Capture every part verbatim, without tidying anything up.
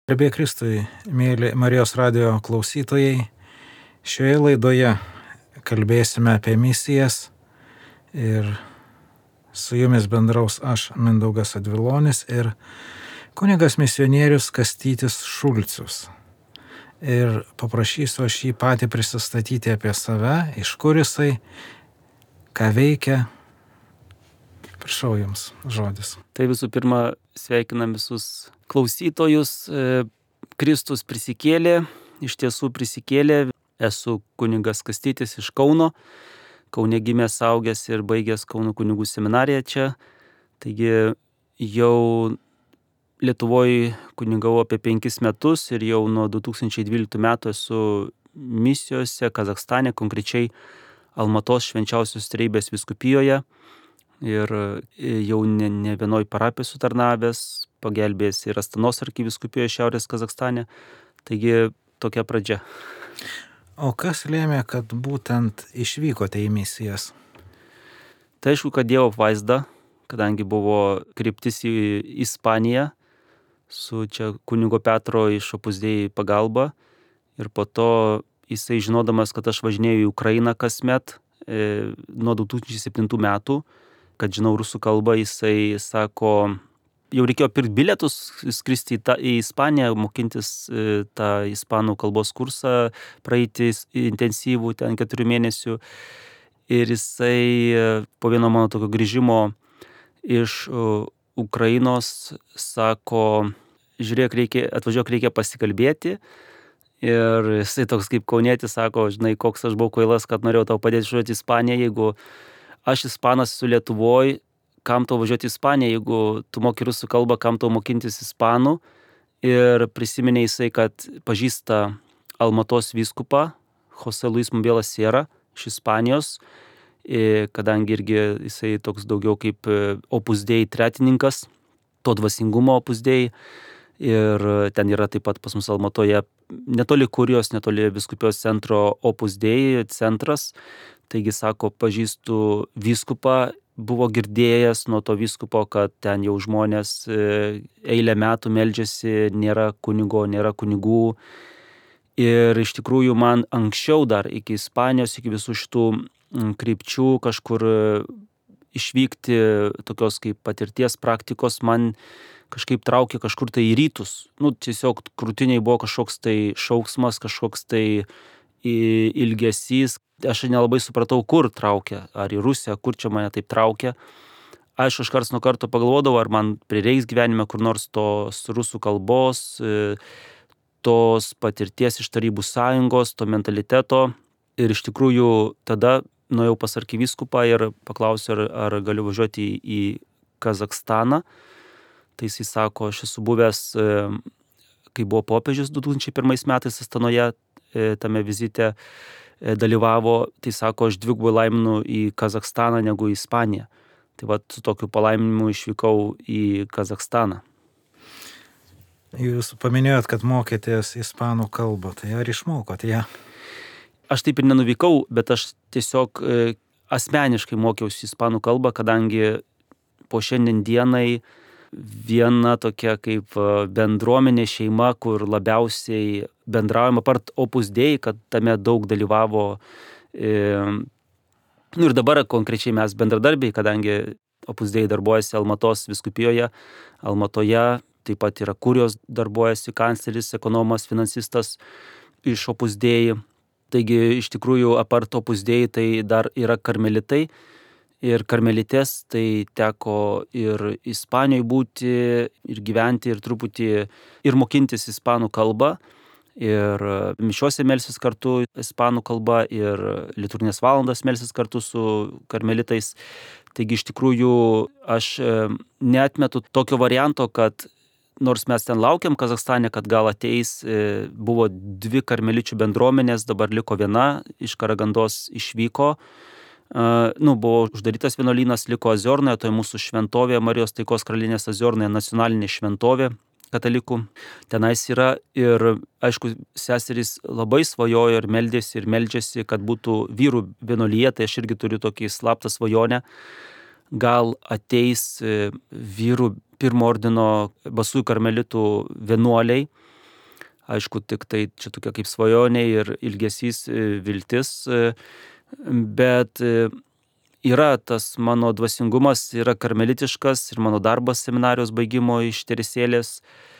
Garbė Kristui, mėly Marijos radijo klausytojai, šioje laidoje kalbėsime apie misijas ir su jumis bendraus aš, Mindaugas Advilonis, ir kunigas misionierius Kastytis Šulcius. Ir paprašysiu aš jį patį prisistatyti apie save, iš kur jisai, ką veikia. Prašau jums žodis. Tai visų pirma, sveikinam visus klausytojus. Kristus prisikėlė, iš tiesų prisikėlė. Esu kunigas Kastytis iš Kauno. Kaune gimęs, augęs ir baigęs Kauno kunigų seminariją čia. Taigi jau Lietuvoje kunigavau apie penkis metus ir jau nuo du tūkstančiai dvyliktų metų esu misijose Kazachstane, konkrečiai Almatos Švenčiausios Trejybės vyskupijoje. Ir jau ne, ne vienoj parapijoj sutarnavęs, pagelbėjęs ir Astanos arkivyskupijoje Šiaurės Kazachstane. Taigi tokia pradžia. O kas lėmė, kad būtent išvykote į misijas? Tai aišku, kad Dievo apvaizda, kadangi buvo kryptis į Ispaniją su čia kunigo Petro iš Opus Dei pagalba. Ir po to jisai, žinodamas, kad aš važinėjau į Ukrainą kasmet e, nuo du tūkstančiai septintų metų, kad žinau rusų kalbą, jisai sako, jau reikėjo pirkti bilietus, skristi į, ta, į Ispaniją, mokintis e, tą ispanų kalbos kursą, praeiti intensyvų ten keturių mėnesių. Ir jisai e, po vieno mano tokio grįžimo iš uh, Ukrainos sako, žiūrėk, reikia, atvažiuok, reikia pasikalbėti. Ir jisai toks kaip kaunietis sako, žinai, koks aš buvau kvailas, kad norėjau tau padėti išvažiuoti į Ispaniją, jeigu aš ispanas su Lietuvoj, kam tau važiuoti į Ispaniją, jeigu tu moki rusų kalbą, kam tau mokintis ispanų. Ir prisiminė jisai, kad pažįsta Almatos vyskupą, Jose Luis Mumbela Sierra iš Ispanijos, kadangi irgi jisai toks daugiau kaip Opus Dei tretininkas, to dvasingumo Opus Dei. Ir ten yra taip pat pas mus Almatoje, netoli Kurijos, netoli vyskupijos centro Opus Dei centras. Taigi sako, pažįstu vyskupą, buvo girdėjęs nuo to vyskupo, kad ten jau žmonės eilę metų meldžiasi, nėra kunigo, nėra kunigų. Ir iš tikrųjų man anksčiau dar iki Ispanijos, iki visų šitų krypčių kažkur išvykti tokios kaip patirties praktikos man kažkaip traukė kažkur tai į rytus. Nu, tiesiog krūtiniai buvo kažkoks tai šauksmas, kažkoks tai ilgesys. Aš nelabai supratau, kur traukia, ar į Rusiją, kur čia mane taip traukia. Aš iš karts nuo karto pagalvodavau, ar man prireiks gyvenime kur nors tos rusų kalbos, tos patirties iš Tarybų sąjungos, to mentaliteto. Ir iš tikrųjų tada nuėjau pas arkivyskupą ir paklausiau, ar, ar galiu važiuoti į, į Kazachstaną. Tai jisai sako, aš esu buvęs, kai buvo popiežius du tūkstančiai pirmais metais Astanoje, tame vizite dalyvavo, tai sako, aš dvigubai laiminu į Kazachstaną negu į Ispaniją. Tai va, su tokiu palaiminimu išvykau į Kazachstaną. Jūs paminėjot, kad mokėtės ispanų kalbą, tai ar išmokot ją? Aš taip ir nenuvykau, bet aš tiesiog e, asmeniškai mokiausi ispanų kalbą, kadangi po šiandien dienai viena tokia kaip bendruomenė šeima, kur labiausiai bendraujama, apart Opus Dei, kad tame daug dalyvavo. E, nu ir dabar konkrečiai mes bendradarbiai, kadangi Opus Dei darbuojasi Almatos vyskupijoje, Almatoje, taip pat yra Kurijos darbuojasi kancleris, ekonomas, finansistas iš Opus Dei. Taigi iš tikrųjų apart Opus Dei tai dar yra karmelitai. Ir karmelitės, tai teko ir Ispanijoje būti, ir gyventi, ir truputį, ir mokintis ispanų kalbą. Ir mišiuose melsis kartu ispanų kalba, ir liturginės valandas melsis kartu su karmelitais. Taigi iš tikrųjų aš neatmetu tokio varianto, kad nors mes ten laukiam Kazachstane, kad gal ateis, buvo dvi karmeličių bendruomenės, dabar liko viena, iš Karagandos išvyko. Uh, nu, buvo uždarytas vienuolynas, liko Aziornoje, tai mūsų šventovė, Marijos taikos karalienės Aziornoje, nacionalinė šventovė katalikų. Tenais yra ir, aišku, seserys labai svajojo ir meldėsi ir meldžiasi, kad būtų vyrų vienuolyje, tai aš irgi turiu tokį slaptą svajonę. Gal ateis vyrų pirmo ordino basųjų karmelitų vienuoliai, aišku, tik tai čia tokia kaip svajonė ir ilgesys, viltis, bet yra tas mano dvasingumas, yra karmelitiškas ir mano darbas seminarijos baigimo iš Teresėlės,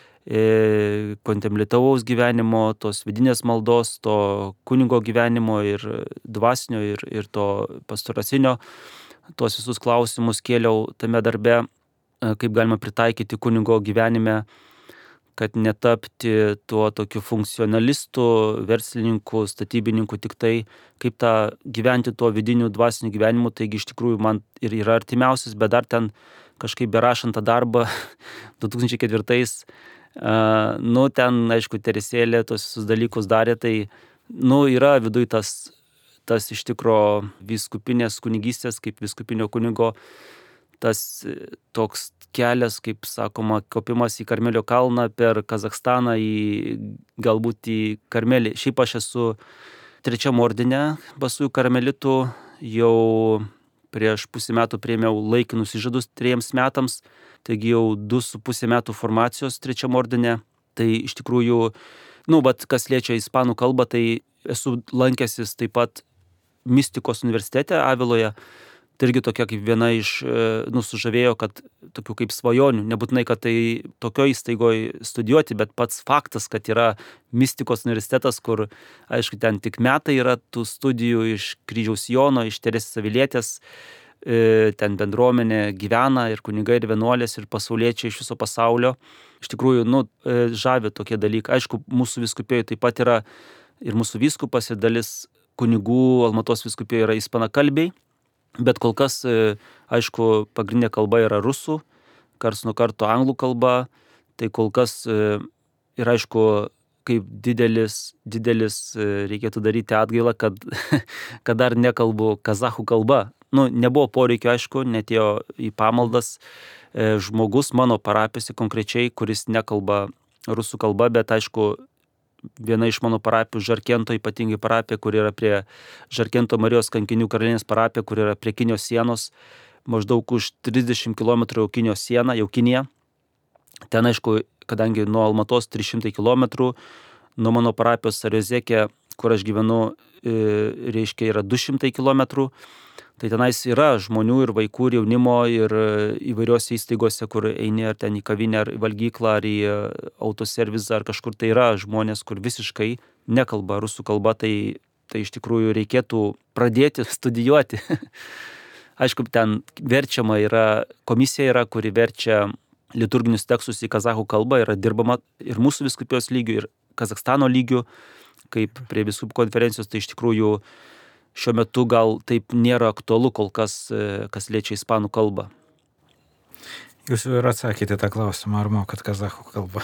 kontemplityvaus gyvenimo, tos vidinės maldos, to kunigo gyvenimo ir dvasinio ir, ir to pastoracinio. Tuos visus klausimus kėliau tame darbe, kaip galima pritaikyti kunigo gyvenime, kad netapti tuo tokiu funkcionalistu, verslininku, statybininku, tik tai kaip tą gyventi tuo vidiniu dvasiniu gyvenimu. Taigi iš tikrųjų man ir yra artimiausias, bet dar ten kažkaip berašant tą darbą du tūkstančiai ketvirtais, uh, nu ten, aišku, Teresėlė tos visus dalykus darė, tai, nu, yra viduj tas tas iš tikro vyskupinės kunigystės, kaip vyskupinio kunigo, tas toks kelias, kaip sakoma, kopimas į Karmelio kalną per Kazachstaną, į, galbūt į Karmelį. Šiaip aš esu trečiam ordine basųjų karmelitų, jau prieš pusę metų priėmiau laikinus įžadus trejiems metams, taigi jau du su pusė metų formacijos trečiam ordine. Tai iš tikrųjų, nu, bet kas liečia ispanų kalbą, tai esu lankęsis taip pat Mistikos universitete Aviloje. Tai irgi tokia kaip viena iš, nu, sužavėjo, kad tokių kaip svajonių, nebūtinai, kad tai tokio įstaigoje studijuoti, bet pats faktas, kad yra Mistikos universitetas, kur, aišku, ten tik metai yra tų studijų iš Kryžiaus Jono, iš Teresės Avilietės, ten bendruomenė gyvena ir kunigai, ir vienuolės, ir pasauliečiai iš viso pasaulio. Iš tikrųjų, nu, žavi tokie dalykai. Aišku, mūsų vyskupijoje taip pat yra ir mūsų vyskupas, ir dalis kunigų Almatos vyskupijoje yra ispanakalbiai, bet kol kas, aišku, pagrindinė kalba yra rusų, karts nuo karto anglų kalba, tai kol kas ir aišku, kaip didelis, didelis reikėtų daryti atgailą, kad, kad dar nekalbu kazachų kalba. Nu, nebuvo poreikio, aišku, netėjo į pamaldas žmogus mano parapijose konkrečiai, kuris nekalba rusų kalba, bet aišku, viena iš mano parapijų, Žarkento, ypatingai parapija, kur yra prie Žarkento Marijos kankinių karalienės parapija, kur yra prie Kinijos sienos, maždaug už trisdešimt kilometrų jau Kinijos siena, jau Kinija. Ten, aišku, kadangi nuo Almatos trys šimtai kilometrų, nuo mano parapijos Sariozekė, kur aš gyvenu, reiškia, yra du šimtai kilometrų. Tai tenais yra žmonių ir vaikų, ir jaunimo, ir įvairiose įstaigose, kur eini ar ten į kavinę, ar į valgyklą, ar į autoservisą, ar kažkur tai yra žmonės, kur visiškai nekalba rusų kalba, tai, tai iš tikrųjų reikėtų pradėti studijuoti. Aišku, ten verčiama yra, komisija yra, kuri verčia liturginius tekstus į kazachų kalbą, yra dirbama ir mūsų vyskupijos lygių, ir Kazachstano lygių, kaip prie vyskupų konferencijos, tai iš tikrųjų šiuo metu gal taip nėra aktualu kol kas, kas liečia ispanų kalbą. Jūs jau ir atsakėte tą klausimą, ar mokat kazachų kalbą.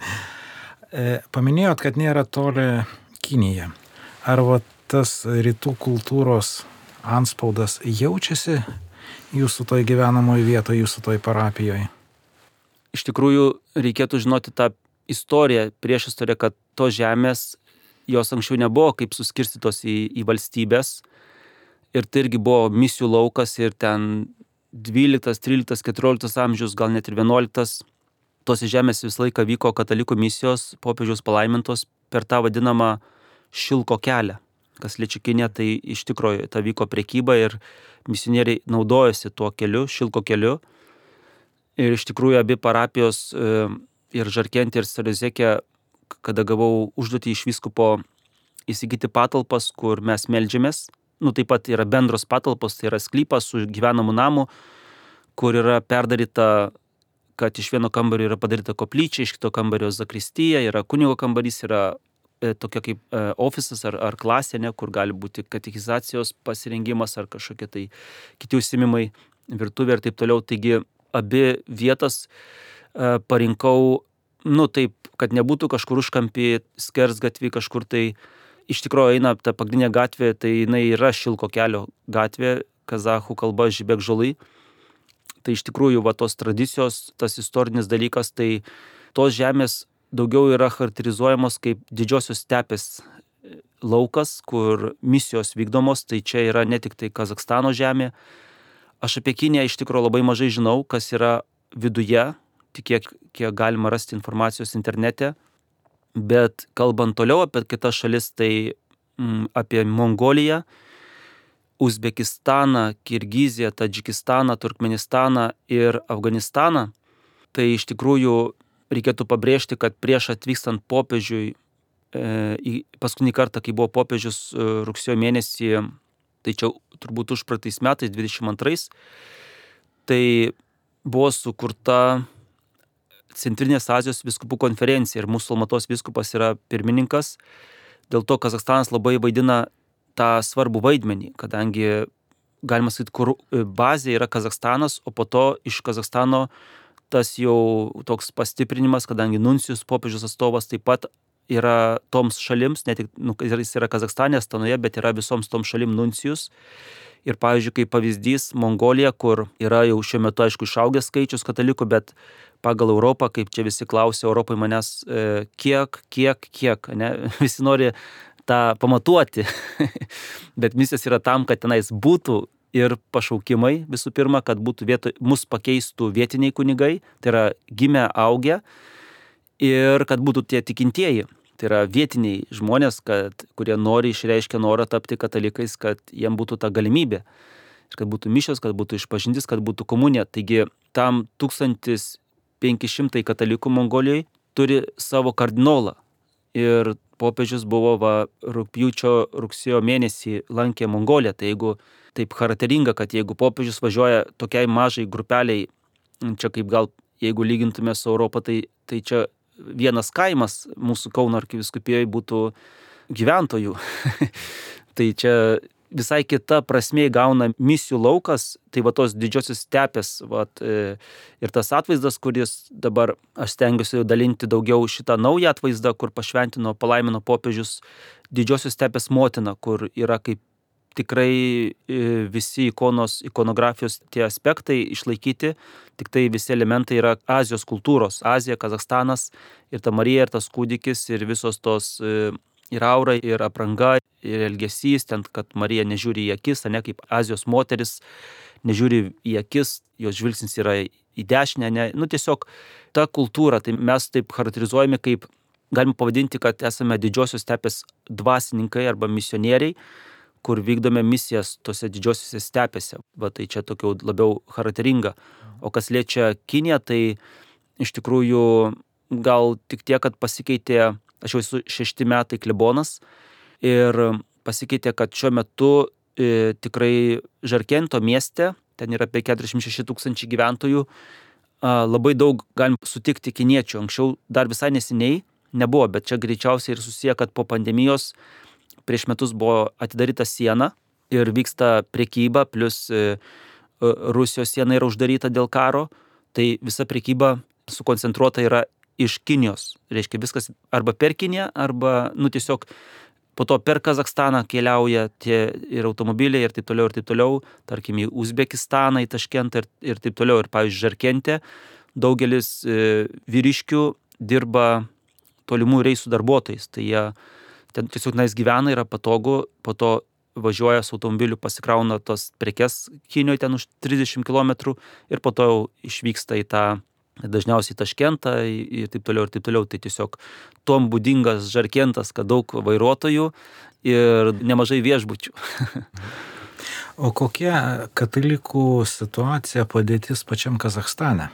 Paminėjot, kad nėra toli Kinija. Ar va tas rytų kultūros antspaudas jaučiasi jūsų toj gyvenamoje vietoje, jūsų toj parapijoje? Iš tikrųjų, reikėtų žinoti tą istoriją, prieš istoriją, kad tos žemės jos anksčiau nebuvo kaip suskirstytos į, į valstybės, ir tai irgi buvo misijų laukas, ir ten dvyliktas, tryliktas, keturioliktas amžius, gal net ir vienuoliktas, tose žemės visą laiką vyko katalikų misijos, popiežiaus palaimintos per tą vadinamą šilko kelią. Kas liečia Kiniją, tai iš tikrųjų ta vyko prekyba ir misionieriai naudojosi tuo keliu, šilko keliu. Ir iš tikrųjų abi parapijos, ir Žarkentė, ir Sariozekė, kada gavau užduotį iš vyskupo įsigyti patalpas, kur mes meldžiamės. Nu, taip pat yra bendros patalpos, tai yra sklypas su gyvenamu namu, kur yra perdaryta, kad iš vieno kambario yra padaryta koplyčia, iš kito kambario zakristija, yra kunigo kambarys, yra e, tokia kaip e, ofisas ar, ar klasė, ne, kur gali būti katekizacijos pasirengimas ar kažkokie tai kiti užsiėmimai, virtuvė ir taip toliau. Taigi abi vietas e, parinkau, nu taip, kad nebūtų kažkur užkampį, skersgatvį kažkur tai. Iš tikrųjų eina ta pagrindinė gatvė, tai jinai yra šilko kelio gatvė, kazachų kalba Žibek žolai. Tai iš tikrųjų va tos tradicijos, tas istorinis dalykas, tai tos žemės daugiau yra charakterizuojamos kaip didžiosios stepės laukas, kur misijos vykdomos, tai čia yra ne tik tai Kazachstano žemė. Aš apie Kiniją iš tikrųjų labai mažai žinau, kas yra viduje, tik kiek, kiek galima rasti informacijos internete. Bet kalbant toliau apie kitas šalis, tai mm, apie Mongoliją, Uzbekistaną, Kirgiziją, Tadžikistaną, Turkmenistaną ir Afganistaną, tai iš tikrųjų reikėtų pabrėžti, kad prieš atvykstant popiežiui, e, paskutinį kartą, kai buvo popiežius e, rugsėjo mėnesį, tai čia turbūt užpraeitais metais, dvidešimt antrais, tai buvo sukurta Centrinės Azijos vyskupų konferencija ir mūsų Almatos vyskupas yra pirmininkas. Dėl to Kazachstanas labai vaidina tą svarbų vaidmenį, kadangi, galima sakyti, kur bazė yra Kazachstanas, o po to iš Kazachstano tas jau toks pastiprinimas, kadangi nuncijus popiežius atstovas taip pat yra toms šalims, ne tik, nu, jis yra Kazachstane, Astanoje, bet yra visoms toms šalim nuncijus. Ir pavyzdžiui, kaip pavyzdys, Mongolija, kur yra jau šiuo metu, aišku, išaugęs skaičius katalikų, bet pagal Europą, kaip čia visi klausia Europoje manęs, e, kiek, kiek, kiek, ne? Visi nori tą pamatuoti, bet misijos yra tam, kad tenais būtų ir pašaukimai visų pirma, kad būtų vietoj, mus pakeistų vietiniai kunigai, tai yra gimę, augę, ir kad būtų tie tikintieji, tai yra vietiniai žmonės, kad, kurie nori, išreiškia norą tapti katalikais, kad jiem būtų ta galimybė, ir kad būtų mišios, kad būtų išpažintis, kad būtų komunija. Taigi tam tūkstantis penki šimtai katalikų Mongolijoje turi savo kardinolą. Ir popiežius buvo va, rugpjūčio rugsėjo mėnesį lankė Mongoliją. Tai jeigu taip charakteringa, kad jeigu popiežius važiuoja tokiai mažai grupeliai, čia kaip gal jeigu lygintume su Europą, tai, tai čia vienas kaimas mūsų Kauno arkivyskupijoje būtų gyventojų. Tai čia visai kita prasmė gauna misijų laukas, tai va tos didžiosios stepės, va, ir tas atvaizdas, kuris dabar aš stengiuosi dalinti daugiau šitą naują atvaizdą, kur pašventino, palaimino popiežius didžiosios stepės motina, kur yra kaip tikrai visi ikonos, ikonografijos tie aspektai išlaikyti, tik tai visi elementai yra Azijos kultūros, Azija, Kazachstanas, ir ta Marija, ir tas kūdikis, ir visos tos ir aura, ir apranga, ir elgesys, ten, kad Marija nežiūri į akis, ne kaip Azijos moteris, nežiūri į akis, jos žvilgsnis yra į dešinę, ne, nu tiesiog ta kultūra, tai mes taip charakterizuojame kaip, galime pavadinti, kad esame didžiosios stepės dvasininkai arba misionieriai, kur vykdome misijas tose didžiosiose stepėse. Va, tai čia tokia labiau charakteringa. O kas liečia Kiniją, tai iš tikrųjų gal tik tiek, kad pasikeitė, aš jau esu šešti metai klebonas, ir pasikeitė, kad šiuo metu e, tikrai Žarkento mieste, ten yra apie keturiasdešimt šeši tūkstančiai gyventojų, a, labai daug galim sutikti kiniečių. Anksčiau dar visai neseniai nebuvo, bet čia greičiausiai ir susiję, kad po pandemijos prieš metus buvo atidaryta siena ir vyksta prekyba, plus e, Rusijos siena yra uždaryta dėl karo, tai visa prekyba sukoncentruota yra iš Kinijos. Reiškia viskas arba per Kiniją, arba, nu tiesiog po to per Kazachstaną keliauja tie ir automobiliai ir taip toliau, ir taip toliau, tarkim į Uzbekistaną, į Taškentą ir, ir taip toliau. Ir pavyzdžiui, Žarkente daugelis e, vyriškių dirba tolimų reisų darbuotojais, tai jie ten tiesiog nais gyvena, yra patogu, po to važiuoja su automobiliu, pasikrauna tos prekes Kinijoje ten už trisdešimt kilometrų ir po to jau išvyksta į tą, dažniausiai Taškentą ir taip toliau, ir taip toliau. Tai tiesiog tom būdingas Žarkentas, kad daug vairuotojų ir nemažai viešbučių. O kokia katalikų situacija, padėtis pačiam Kazachstane?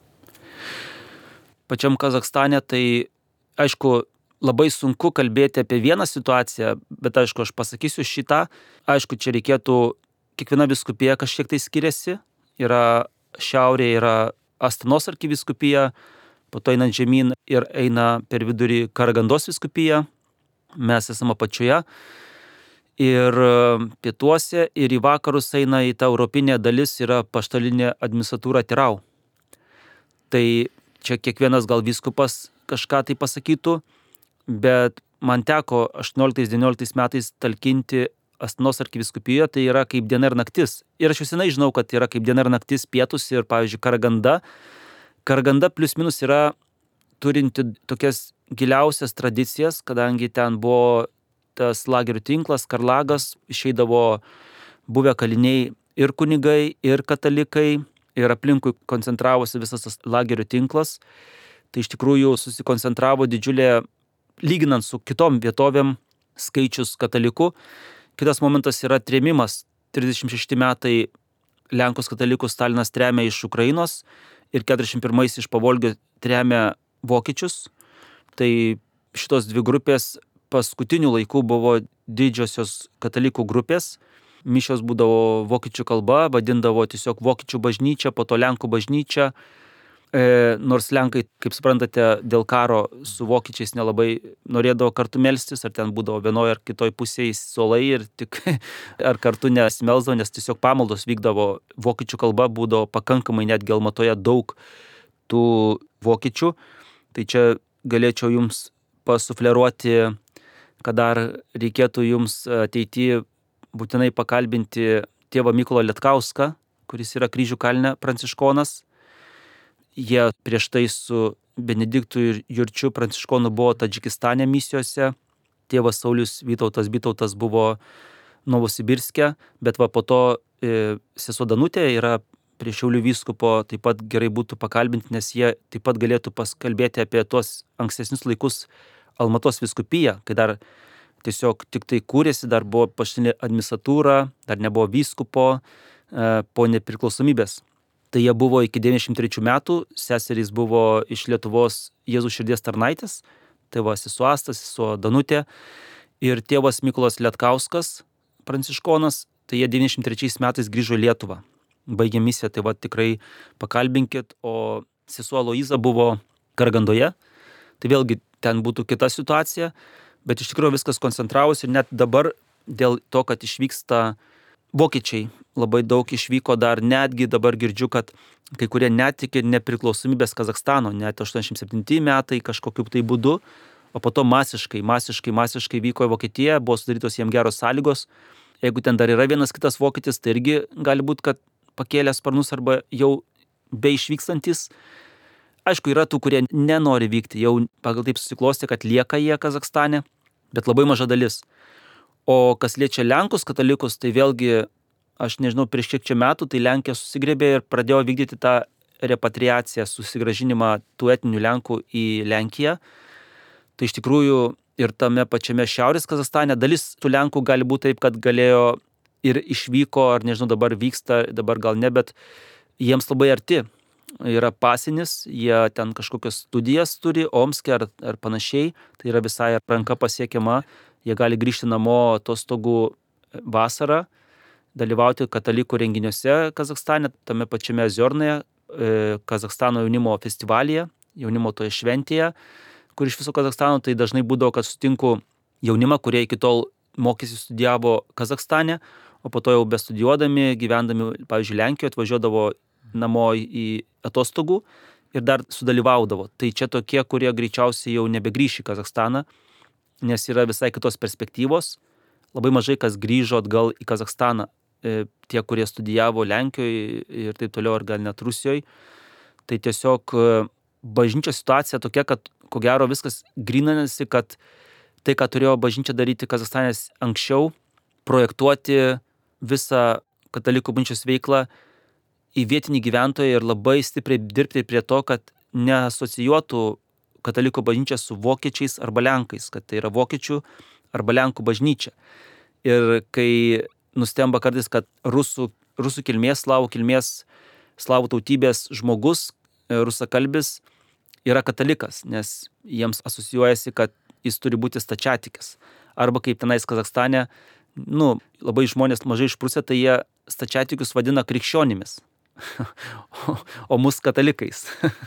Pačiam Kazachstane tai, aišku, labai sunku kalbėti apie vieną situaciją, bet aišku, aš pasakysiu šitą. Aišku, čia reikėtų, kiekviena vyskupija kažkiek tai skiriasi. Yra šiaurėje yra Astanos arkivyskupija, po to einant žemyn ir eina per vidurį Karagandos vyskupija. Mes esame apačioje. Ir pietuose ir į vakarus eina į tą europinę dalis, yra paštalinė administratūra Tirau. Tai čia kiekvienas gal vyskupas kažką tai pasakytų, bet man teko aštuonioliktais devynioliktais metais talkinti Astanos arkivyskupijoje, tai yra kaip diena ir naktis. Ir aš jau senai žinau, kad yra kaip diena ir naktis pietus ir, pavyzdžiui, Karaganda. Karaganda plius minus yra turinti tokias giliausias tradicijas, kadangi ten buvo tas lagerių tinklas, Karlagas, išeidavo buvę kaliniai ir kunigai, ir katalikai, ir aplinkui koncentravosi visas tas lagerių tinklas. Tai iš tikrųjų susikoncentravo didžiulė lyginant su kitom vietovėm skaičius katalikų. Kitas momentas yra trėmimas. trisdešimt šešti metai Lenkus katalikus Stalinas tremia iš Ukrainos ir keturiasdešimt pirmais iš Pavolgio tremia vokiečius. Tai šitos dvi grupės paskutinių laikų buvo didžiosios katalikų grupės. Mišios būdavo vokiečių kalba, vadindavo tiesiog vokiečių bažnyčia, po to Lenkų bažnyčia. E, nors Lenkai, kaip suprantate, dėl karo su vokiečiais nelabai norėdavo kartu melstis, ar ten būdavo vienoje ar kitoje pusėje suolai ir tik ar kartu nesimelsdavo, nes tiesiog pamaldos vykdavo vokiečių kalba, būdavo pakankamai netgi Almatoje daug tų vokiečių. Tai čia galėčiau jums pasufleruoti, kad dar reikėtų jums ateityje būtinai pakalbinti tėvą Mykolą Lietkauską, kuris yra Kryžių kalne pranciškonas. Jie prieš tai su Benediktu ir Jurčiu pranciškonu buvo Tadžikistane misijose. Tėvas Saulius Vytautas Bytautas buvo Novosibirske, bet va po to e, sesuo Danutė yra prie Šiaulių vyskupo, taip pat gerai būtų pakalbinti, nes jie taip pat galėtų paskalbėti apie tuos ankstesnius laikus Almatos vyskupiją, kai dar tiesiog tik tai kūrėsi, dar buvo paštinė administratūra, dar nebuvo vyskupo e, po nepriklausomybės. Tai jie buvo iki devyniasdešimt trečių metų, seserys buvo iš Lietuvos Jėzaus širdies tarnaitės, tai va sesuo Asta, sesuo Danutė ir tėvas Mykolas Lietkauskas, pranciškonas, tai jie devyniasdešimt trečiais metais grįžo į Lietuvą. Baigė misiją, tai va tikrai pakalbinkit, o sesuo Aloiza buvo Kargandoje, tai vėlgi ten būtų kita situacija. Bet iš tikrųjų viskas koncentravosi ir net dabar dėl to, kad išvyksta vokiečiai, labai daug išvyko dar, netgi dabar girdžiu, kad kai kurie netikė nepriklausomybės Kazachstano, net aštuoniasdešimt septinti metai kažkokiu tai būdu, o po to masiškai, masiškai, masiškai vyko į Vokietiją, buvo sudarytos jiems geros sąlygos. Jeigu ten dar yra vienas kitas vokietis, tai irgi gali būti, kad pakėlė sparnus arba jau be išvykstantis. Aišku, yra tų, kurie nenori vykti, jau pagal taip susiklosti, kad lieka jie Kazachstane, bet labai maža dalis. O kas liečia Lenkus katalikus, tai vėlgi, aš nežinau, prieš kiek čia metų, tai Lenkija susigrėbė ir pradėjo vykdyti tą repatriaciją, susigražinimą tų etninių Lenkų į Lenkiją. Tai iš tikrųjų ir tame pačiame Šiaurės Kazachstane dalis tų Lenkų gali būti taip, kad galėjo ir išvyko, ar nežinau, dabar vyksta, dabar gal ne, bet jiems labai arti. Yra pasinis, jie ten kažkokias studijas turi, Omske ar, ar panašiai, tai yra visai ranka pasiekiama, jie gali grįžti namo atostogų vasarą, dalyvauti katalikų renginiuose Kazachstane, tame pačiame Ziornaje, Kazachstano jaunimo festivalyje, jaunimo toje šventėje, kur iš viso Kazachstano, tai dažnai būdavo, kad sutinku jaunimą, kurie iki tol mokėsi studijavo Kazachstane, o po to jau bestudijuodami, gyvendami, pavyzdžiui, Lenkijoje, atvažiuodavo namo į atostogų ir dar sudalyvaudavo. Tai čia tokie, kurie greičiausiai jau nebegrįš į Kazachstaną, nes yra visai kitos perspektyvos. Labai mažai kas grįžo atgal į Kazachstaną. E, tie, kurie studijavo Lenkijoje ir taip toliau, ar gal net Rusijoje. Tai tiesiog bažnyčios situacija tokia, kad ko gero viskas grinasi, kad tai, ką turėjo bažnyčia daryti Kazachstanės anksčiau, projektuoti visą katalikų bažnyčios veiklą į vietinį gyventoją ir labai stipriai dirbti prie to, kad neasocijuotų katalikų bažnyčią su vokiečiais arba lenkais, kad tai yra vokiečių arba lenkų bažnyčia. Ir kai nustemba kartais, kad rusų, rusų kilmės, slavų kilmės, slavų tautybės žmogus, rusakalbis, yra katalikas, nes jiems asocijuojasi, kad jis turi būti stačiatikis. Arba kaip tenais Kazachstane, nu, labai žmonės mažai išprusę, tai jie stačiatikius vadina krikščionimis. o, o mus katalikais.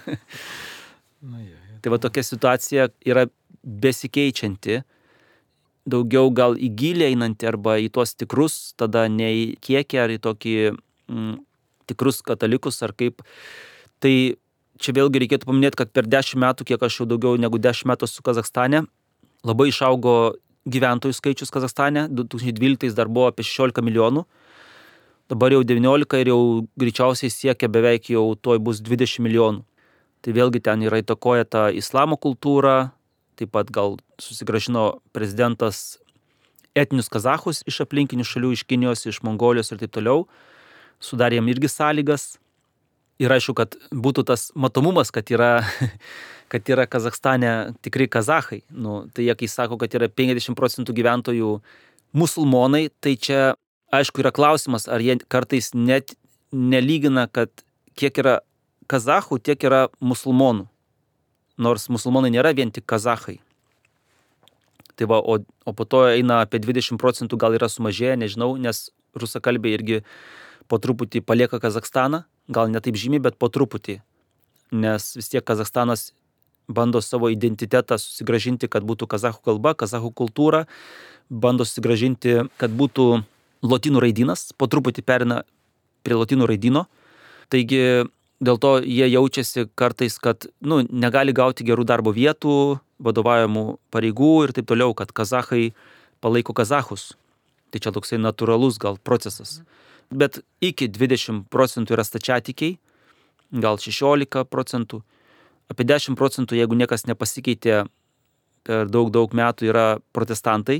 Na, ja, ja. Tai va tokia situacija yra besikeičianti, daugiau gal į gilį einanti arba į tuos tikrus, tada ne į kiekį ar į tokį mm, tikrus katalikus ar kaip. Tai čia vėlgi reikėtų paminėti, kad per dešimt metų, kiek aš jau daugiau negu dešimt metų su Kazachstane, labai išaugo gyventojų skaičius Kazachstane, du tūkstančiai dvyliktais dar buvo apie šešiolika milijonų. Dabar jau devyniolika ir jau greičiausiai siekia beveik jau toj bus dvidešimt milijonų. Tai vėlgi ten yra įtakoja ta islamo kultūra, taip pat gal susigražino prezidentas etninius kazachus iš aplinkinių šalių, iš Kinijos, iš Mongolijos ir taip toliau. Sudarė jam irgi sąlygas. Ir aišku, kad būtų tas matomumas, kad yra, kad yra Kazachstane tikri kazachai. Nu, tai jie, kai sako, kad yra penkiasdešimt procentų gyventojų musulmonai, tai čia, aišku, yra klausimas, ar jie kartais net nelygina, kad kiek yra kazachų, tiek yra musulmonų. Nors musulmonai nėra vien tik kazachai. Tai va, o, o po to eina apie dvidešimt procentų, gal yra sumažėję, nežinau, nes rusakalbiai irgi po truputį palieka Kazachstaną, gal ne taip žymiai, bet po truputį. Nes vis tiek Kazachstanas bando savo identitetą susigražinti, kad būtų kazachų kalba, kazachų kultūra, bando susigražinti, kad būtų lotynų raidynas, po truputį perina prie lotynų raidyno. Taigi dėl to jie jaučiasi kartais, kad nu, negali gauti gerų darbo vietų, vadovaujamų pareigų ir taip toliau, kad kazachai palaiko kazachus. Tai čia toksai natūralus gal procesas. Bet iki dvidešimt procentų yra stačiatikiai, gal šešiolika procentų. Apie dešimt procentų, jeigu niekas nepasikeitė per daug, daug metų, yra protestantai.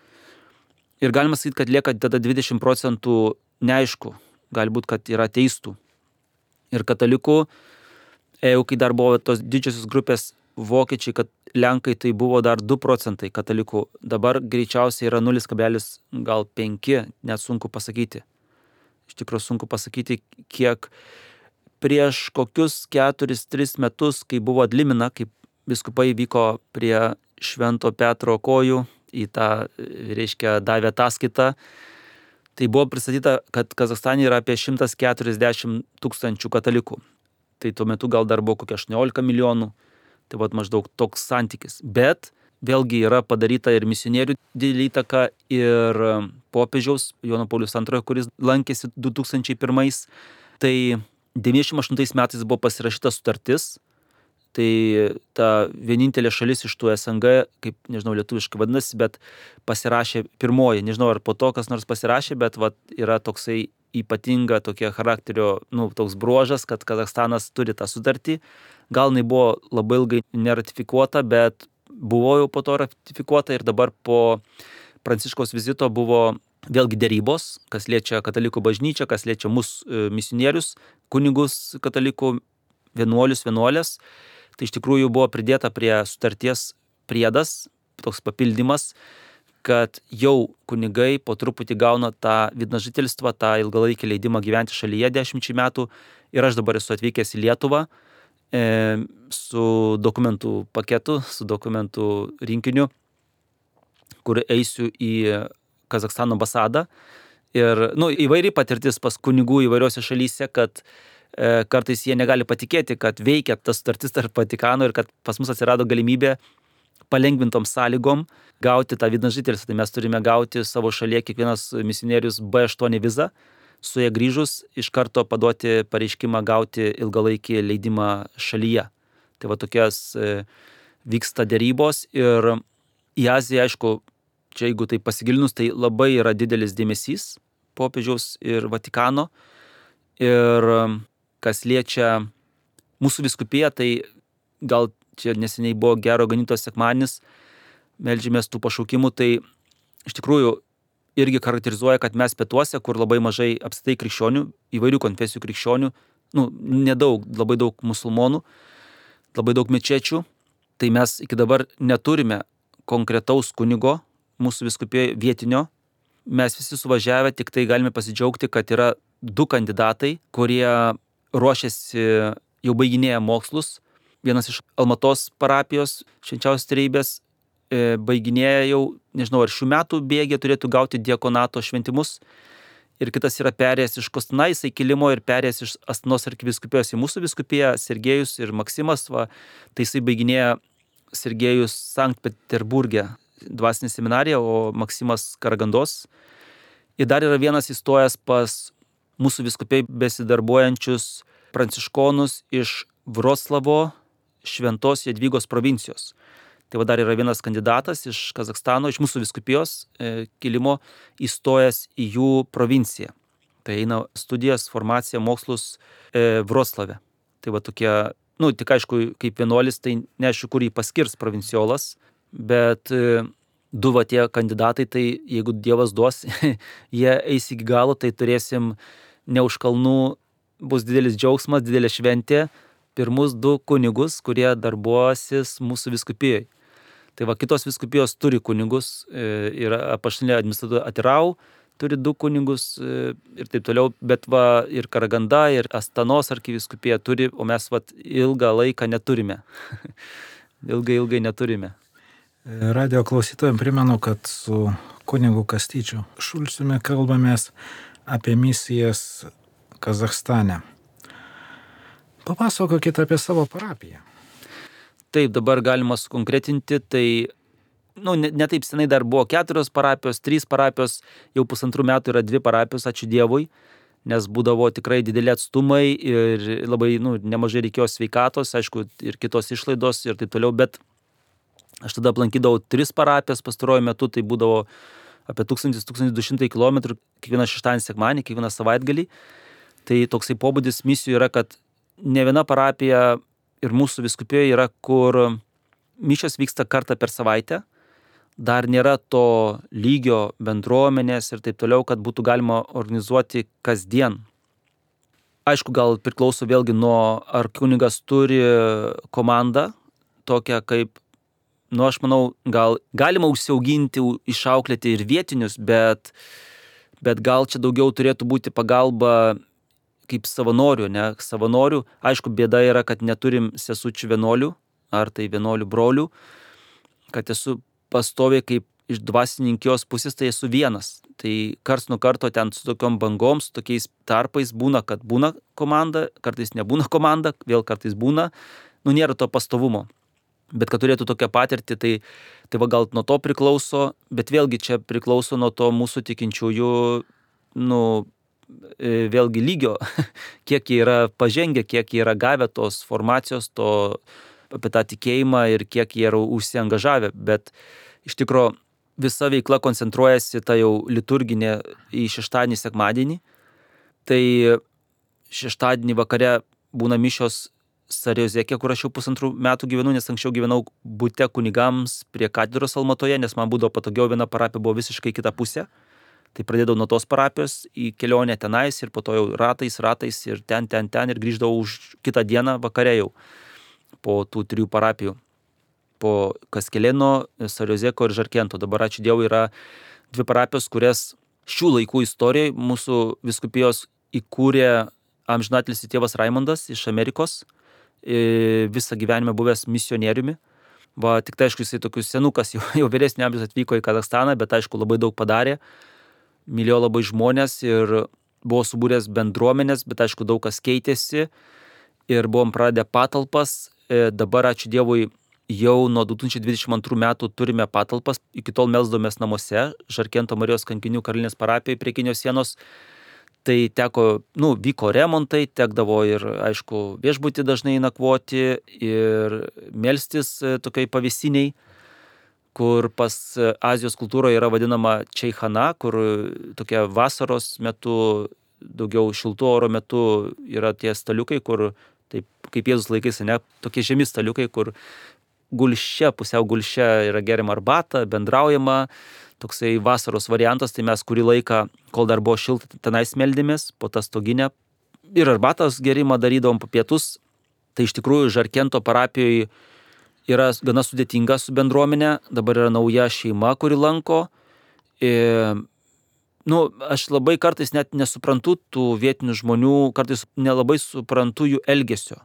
Ir galima sakyti, kad lieka tada dvidešimt procentų neaišku. Galbūt, kad yra ateistų. Ir katalikų, jau kai dar buvo tos didžiosios grupės vokiečiai, kad lenkai, tai buvo dar du procentai katalikų. Dabar greičiausiai yra nulis kablelis penki, net sunku pasakyti. Iš tikrųjų sunku pasakyti, kiek prieš kokius keturis tris metus, kai buvo atlimina, kaip vyskupai vyko prie Švento Petro kojų, į tą, reiškia, davė ataskaitą, tai buvo pristatyta, kad Kazachstane yra apie šimtas keturiasdešimt tūkstančių katalikų. Tai tuo metu gal dar buvo kokie aštuoniolika milijonų, tai vat maždaug toks santykis. Bet vėlgi yra padaryta ir misionierių didelė įtaka, ir popiežiaus Jono Pauliaus antrojo, kuris lankėsi du tūkstančiai pirmais. Tai devyniasdešimt aštuntais metais buvo pasirašyta sutartis. Tai ta vienintelė šalis iš tų S N G, kaip nežinau lietuviškai vadinasi, bet pasirašė pirmoji. Nežinau, ar po to kas nors pasirašė, bet vat, yra toksai ypatinga tokia charakterio, nu, toks bruožas, kad Kazachstanas turi tą sutartį. Gal jinai buvo labai ilgai neratifikuota, bet buvo jau po to ratifikuota ir dabar po Pranciškaus vizito buvo vėlgi dėrybos, kas liečia katalikų bažnyčią, kas liečia mūsų misionierius, kunigus katalikų, vienuolius, vienuolės. Tai iš tikrųjų buvo pridėta prie sutarties priedas, toks papildymas, kad jau kunigai po truputį gauna tą vidnažitelstą, tą ilgalaikį leidimą gyventi šalyje dešimčiai metų. Ir aš dabar esu atvykęs į Lietuvą e, su dokumentų paketu, su dokumentų rinkiniu, kur eisiu į Kazachstano ambasadą. Ir nu, įvairi patirtis pas kunigų įvairiose šalyse, kad e, kartais jie negali patikėti, kad veikia tas sutartis tarp Vatikano ir kad pas mus atsirado galimybė palengvintom sąlygom gauti tą vidnažitelstą. Tai mes turime gauti savo šalyje kiekvienas misionierius B aštuoni vizą, su jie grįžus iš karto paduoti pareiškimą gauti ilgalaikį leidimą šalyje. Tai va tokias e, vyksta dėrybos ir į Aziją, aišku, čia jeigu tai pasigilinus, tai labai yra didelis dėmesys popiežiaus ir Vatikano. Ir kas liečia mūsų vyskupiją, tai gal čia neseniai buvo Gero Ganytojo sekmadienis, meldžiamės tų pašaukimų, tai iš tikrųjų irgi charakterizuoja, kad mes pietuose, kur labai mažai apskritai krikščionių, įvairių konfesijų krikščionių, nu, nedaug, labai daug musulmonų, labai daug mečečių, tai mes iki dabar neturime konkretaus kunigo mūsų vyskupijoje vietinio. Mes visi suvažiavę tik tai galime pasidžiaugti, kad yra du kandidatai, kurie ruošiasi, jau baiginėja mokslus. Vienas iš Almatos parapijos švenčiausios trejybės e, baiginėja jau, nežinau, ar šių metų bėgė turėtų gauti diakonato šventimus. Ir kitas yra perėjęs iš Kostanaiso kilimo ir perėjęs iš Astanos arkivyskupijos į mūsų vyskupiją, Sergejus ir Maksimas. Va, tai jisai baiginėja Sergejus Sankt Peterburge dvasinė seminarija, o Maksimas Karagandos. Ir dar yra vienas įstojęs pas mūsų vyskupiai besidarbuojančius pranciškonus iš Vroclavo Šventos Jadvygos provincijos. Tai va dar yra vienas kandidatas iš Kazachstano, iš mūsų vyskupijos e, kilimo įstojęs į jų provinciją. Tai eina studijas, formaciją, mokslus e, Vroclave. Tai va tokie, nu tik aišku, kaip vienuolis, tai neaišku, kur jį paskirs provinciolas, bet e, du va tie kandidatai, tai jeigu Dievas duos, jie eis iki galo, tai turėsim ne už kalnų bus didelis džiaugsmas, didelė šventė, pirmus du kunigus, kurie darbuosis mūsų vyskupijoje. Tai va, kitos vyskupijos turi kunigus, ir apaštalinė administratorė Atirau turi du kunigus ir taip toliau, bet va, ir Karaganda, ir Astanos arkivyskupija turi, o mes va, ilgą laiką neturime. ilgai, ilgai neturime. Radio klausytojams primenu, kad su kunigu Kastyčiu Šulciumi kalbamės apie misijas Kazachstane. Papasakokite apie savo parapiją. Taip, dabar galima sukonkretinti, tai nu, ne, ne taip senai dar buvo keturios parapijos, trys parapijos, jau pusantrų metų yra dvi parapijos, ačiū Dievui, nes būdavo tikrai dideli atstumai ir labai nu, nemažai reikėjo sveikatos, aišku, ir kitos išlaidos ir taip toliau, bet aš tada aplankydavau tris parapijas, pastaruoju metu tai būdavo apie tūkstantis - tūkstantis du šimtai kilometrų kiekvieną šeštadienį, sekmadienį, kiekvieną savaitgalį. Tai toksai pobūdis misijų yra, kad ne viena parapija ir mūsų vyskupijoje yra, kur mišios vyksta kartą per savaitę, dar nėra to lygio bendruomenės ir taip toliau, kad būtų galima organizuoti kasdien. Aišku, gal priklauso vėlgi nuo, ar kunigas turi komandą, tokią kaip, nu aš manau, gal galima užsiauginti, išauklėti ir vietinius, bet, bet gal čia daugiau turėtų būti pagalba kaip savanorių, ne, savanorių. Aišku, bėda yra, kad neturim sesučių vienuolių, ar tai vienuolių brolių, kad esu pastoviai kaip iš dvasininkijos pusės, tai esu vienas. Tai karts nuo karto ten su tokiom bangom, su tokiais tarpais būna, kad būna komanda, kartais nebūna komanda, vėl kartais būna, nu nėra to pastovumo. Bet kad turėtų tokią patirtį, tai, tai va gal nuo to priklauso, bet vėlgi čia priklauso nuo to mūsų tikinčiųjų, nu, vėlgi lygio, kiek jie yra pažengę, kiek jie yra gavę tos formacijos, to apie tą tikėjimą ir kiek jie yra užsiangažavę, bet iš tikro visa veikla koncentruojasi ta jau liturginė į šeštadienį, sekmadienį. Tai šeštadienį vakare būna mišios Sariozekė, kur aš jau pusantrų metų gyvenu, nes anksčiau gyvenau bute kunigams prie katedros Almatoje, nes man būdavo patogiau, viena parapija buvo visiškai kita pusė. Tai pradėdavau nuo tos parapijos į kelionę tenais ir po to jau ratais, ratais ir ten, ten, ten ir grįždavau už kitą dieną vakare jau po tų trijų parapijų. Po Kaskelėno, Sariozeko ir Žarkento. Dabar ačiū Dievui yra dvi parapijos, kurias šių laikų istorijoje mūsų vyskupijos įkūrė amžinatilsį tėvas Raimondas iš Amerikos, visą gyvenimą buvęs misionieriumi. Va, tik tai aišku, jisai tokius senukas, jau, jau vyresnio amžiaus atvyko į Kazachstaną, bet aišku labai daug padarė, mylėjo labai žmonės ir buvo subūręs bendruomenės, bet aišku daug kas keitėsi ir buvom praradę patalpas. Dabar ačiū Dievui jau nuo du tūkstančiai dvidešimt antrų metų turime patalpas, iki tol melsdomės namuose, Žarkento Marijos kankinių Karalienės parapijoje prie Kinijos sienos. Tai teko, nu, vyko remontai, tekdavo ir, aišku, viešbutį dažnai nakvoti ir melstis tokiai pavėsiniai, kur pas Azijos kultūroje yra vadinama čeichana, kur tokia vasaros metu, daugiau šiltų oro metu yra tie staliukai, kur, taip kaip Jėzus laikais, ne, tokie žemi staliukai, kur gulšia, pusiau gulšia yra geriama arbata, bendraujama, toksai vasaros variantas, tai mes kurį laiką, kol dar buvo šilta, tenais meldėmės po tą stoginę ir arbatos gerimą darydavom po pietus. Tai iš tikrųjų Žarkento parapijoje yra gana sudėtinga su bendruomenė, dabar yra nauja šeima, kuri lanko. Ir, nu, aš labai kartais net nesuprantu tų vietinių žmonių, kartais nelabai suprantu jų elgesio.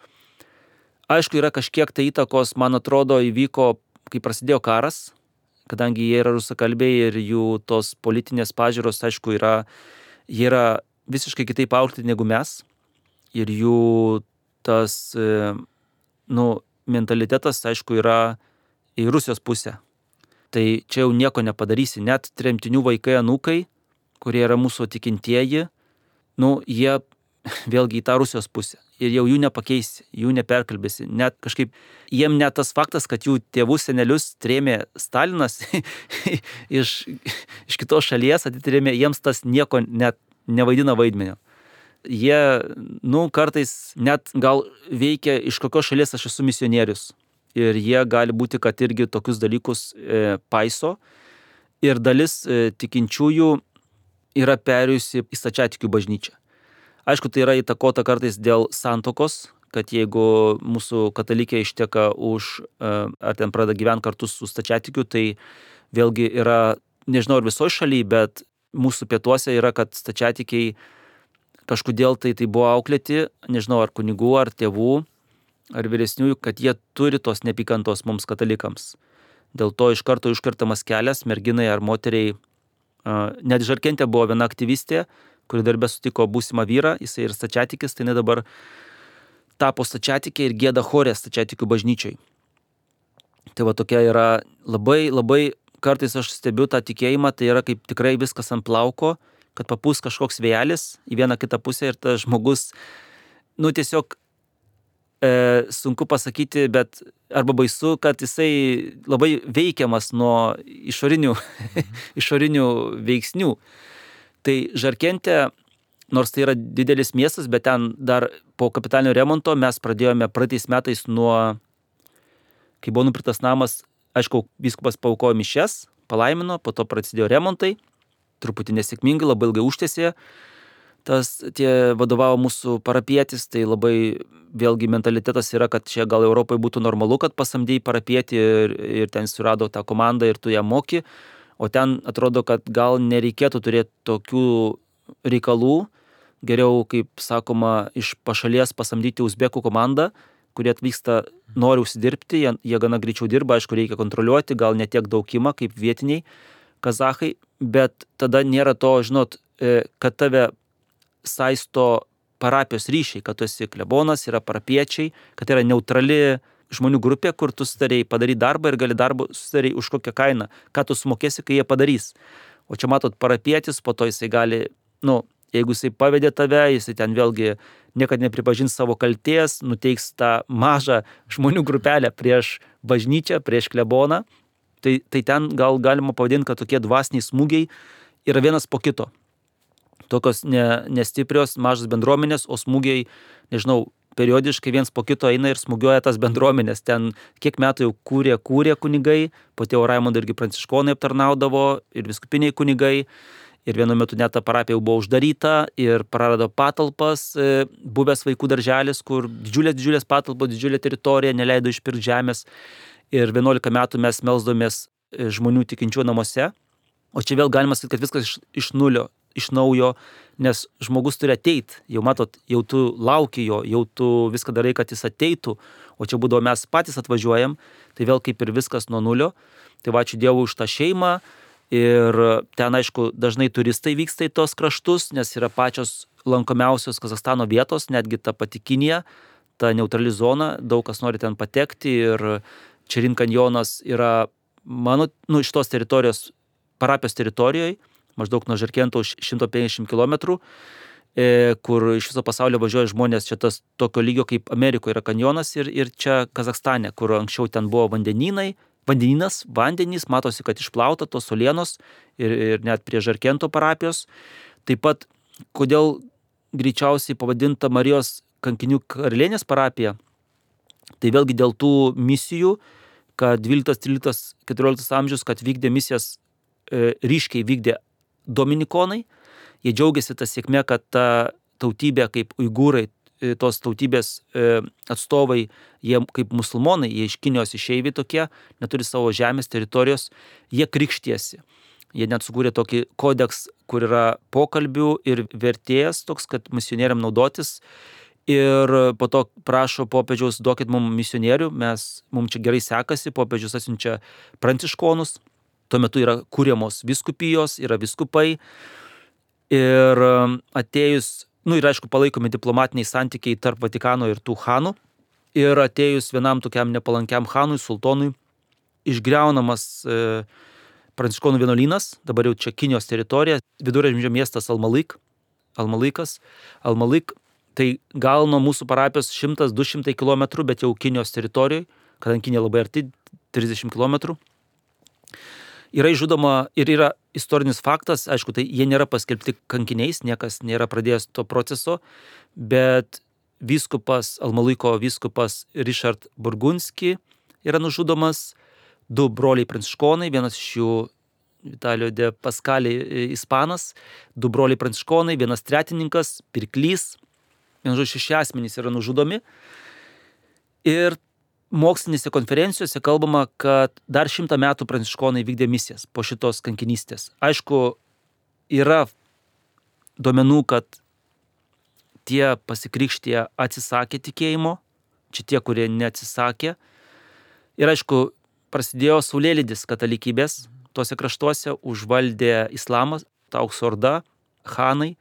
Aišku, yra kažkiek tai įtakos, man atrodo, įvyko, kai prasidėjo karas, kadangi jie yra rusakalbiai ir jų tos politinės pažiūros, aišku, yra, jie yra visiškai kitaip auklėti negu mes. Ir jų tas, nu, mentalitetas, aišku, yra į Rusijos pusę. Tai čia jau nieko nepadarysi. Net tremtinių vaikai, anūkai, kurie yra mūsų tikintieji, nu, jie vėlgi į tą Rusijos pusę. Ir jau jų nepakeisi, jų neperkalbėsi. Net kažkaip, jiem net tas faktas, kad jų tėvus senelius trėmė Stalinas iš, iš kitos šalies, atitrėmė, jiems tas nieko net nevaidina vaidmenio. Jie, nu, kartais net gal veikia, iš kokios šalies aš esu misionierius. Ir jie gali būti, kad irgi tokius dalykus e, paiso. Ir dalis e, tikinčiųjų yra perėjusi į stačiatikių bažnyčią. Aišku, tai yra įtakota kartais dėl santuokos, kad jeigu mūsų katalikė išteka už, ar ten pradeda gyventi kartu su stačiatikiu, tai vėlgi yra, nežinau ar visoje šalyje, bet mūsų pietuose yra, kad stačiatikiai kažkodėl tai tai buvo auklėti, nežinau ar kunigų, ar tėvų, ar vyresniųjų, kad jie turi tos nepykantos mums katalikams. Dėl to iš karto iškartamas kelias merginai ar moteriai. Net Žarkente buvo viena aktyvistė, kuri darbė sutiko būsimą vyrą, jisai ir stačiatikis, tai ne dabar tapo stačiatikė ir gieda chore stačiatikių bažnyčiai. Tai va tokia yra labai, labai, kartais aš stebiu tą tikėjimą, tai yra kaip tikrai viskas ant plauko, kad papūs kažkoks vėjelis į vieną kitą pusę ir tas žmogus, nu tiesiog e, sunku pasakyti, bet arba baisu, kad jisai labai veikiamas nuo išorinių, išorinių veiksnių. Tai Žarkente, nors tai yra didelis miestas, bet ten dar po kapitalinio remonto mes pradėjome praeitais metais nuo, kai buvo nupirktas namas, aišku, vyskupas paaukojo mišias, palaimino, po to prasidėjo remontai, truputį nesėkmingai, labai ilgai užtęsė. Tas tie vadovavo mūsų parapietis, tai labai vėlgi mentalitetas yra, kad čia gal Europoje būtų normalu, kad pasamdėjai parapietį ir, ir ten surado tą komandą ir tu ją moki, o ten atrodo, kad gal nereikėtų turėti tokių reikalų, geriau, kaip sakoma, iš pašalies pasamdyti uzbekų komandą, kurie atvyksta, nori užsidirbti, jie, jie gana greičiau dirba, aišku, reikia kontroliuoti, gal ne tiek daug ima kaip vietiniai kazachai, bet tada nėra to, žinot, kad tave saisto parapijos ryšiai, kad tu esi klebonas, yra parapiečiai, kad yra neutrali žmonių grupė, kur tu sutarėjai padaryti darbą ir gali darbą sutarėjai už kokią kainą, ką tu sumokėsi, kai jie padarys. O čia matot parapietis, po to jisai gali, nu, jeigu jisai pavedė tave, jisai ten vėlgi niekad nepripažins savo kaltės, nuteiks tą mažą žmonių grupelę prieš bažnyčią, prieš kleboną, tai, tai ten gal galima pavadinti, kad tokie dvasiniai smūgiai yra vienas po kito. Tokios ne, nestiprios mažas bendruomenės, o smūgiai, nežinau, periodiškai viens po kito eina ir smūgiuoja tas bendruomenės. Ten kiek metų jau kūrė, kūrė kunigai, po tėvo Raimundo irgi pranciškonai aptarnaudavo ir viskupiniai kunigai. Ir vienu metu net ta parapija jau buvo uždaryta ir prarado patalpas, buvęs vaikų darželis, kur didžiulės, didžiulės patalpos, didžiulė teritorija, neleido išpirkti žemės. Ir vienuolika metų mes melsdomės žmonių tikinčių namuose. O čia vėl galima sakyti, kad viskas iš, iš nulio, iš naujo, nes žmogus turi ateit. Jau matot, jau tu lauki jo, jau tu viską darai, kad jis ateitų. O čia būdavo mes patys atvažiuojam, tai vėl kaip ir viskas nuo nulio. Tai va, ačiū Dievui už tą šeimą. Ir ten, aišku, dažnai turistai vyksta į tos kraštus, nes yra pačios lankomiausios Kazachstano vietos, netgi ta pati Kinija, ta neutrali zona, daug kas nori ten patekti ir Čerin kanjonas yra mano, nu, iš tos teritorijos, parapijos teritorijoje, maždaug nuo Žarkento už šimtas penkiasdešimt kilometrų, e, kur iš viso pasaulio važiuoja žmonės, čia tas tokio lygio kaip Amerikoje yra kanjonas ir, ir čia Kazachstane, kur anksčiau ten buvo vandenynai, Vandeninas, vandenys, matosi, kad išplauta tos solienos ir, ir net prie Žarkento parapijos. Taip pat, kodėl greičiausiai pavadinta Marijos kankinių karalienės parapija, tai vėlgi dėl tų misijų, kad dvyliktas, tryliktas, keturioliktas amžius, kad vykdė misijas, e, ryškiai vykdė dominikonai. Jie džiaugiasi tą sėkmę, kad ta tautybė kaip uigūrai, tos tautybės atstovai, jie kaip musulmonai, jie iš Kinijos išeiviai tokie, neturi savo žemės teritorijos, jie krikštiesi. Jie net sukūrė tokį kodeks, kur yra pokalbių ir vertėjas toks, kad misionieriam naudotis. Ir po to prašo popiežiaus, duokit mums misionierių, mes, mums čia gerai sekasi, popiežius atsiunčia pranciškonus, tuo metu yra kūriamos viskupijos, yra viskupai. Ir atėjus, nu ir aišku, palaikomi diplomatiniai santykiai tarp Vatikano ir tų chanų. Ir atėjus vienam tokiam nepalankiam chanui, sultonui, išgriaunamas e, pranciškonų vienuolynas, dabar jau čia Kinijos teritorija, viduramžių miestas Almalik, Almalikas, Almalik, tai gal nuo mūsų parapijos šimtas du šimtai kilometrų, bet jau Kinijos teritorijoje, kadangi Kinija labai arti, trisdešimt kilometrų. Yra išžudoma ir yra istorinis faktas, aišku, tai jie nėra paskelbti kankiniais, niekas nėra pradėjęs to proceso, bet vyskupas, Almaliko vyskupas Richard Burgunski yra nužudomas, du broliai pranciškonai, vienas iš jų Vitalio de Pascali ispanas, du broliai pranciškonai, vienas tretininkas, pirklys, vienu žodžiu šeši asmenys yra nužudomi. Ir mokslinėse konferencijose kalbama, kad dar šimtą metų pranciškonai vykdė misijas po šitos kankinystės. Aišku, yra duomenų, kad tie pasikrikštie atsisakė tikėjimo, čia tie, kurie neatsisakė. Ir aišku, prasidėjo saulėlydis katalikybės, tuose kraštuose užvaldė islamas, ta aukso orda, chanai.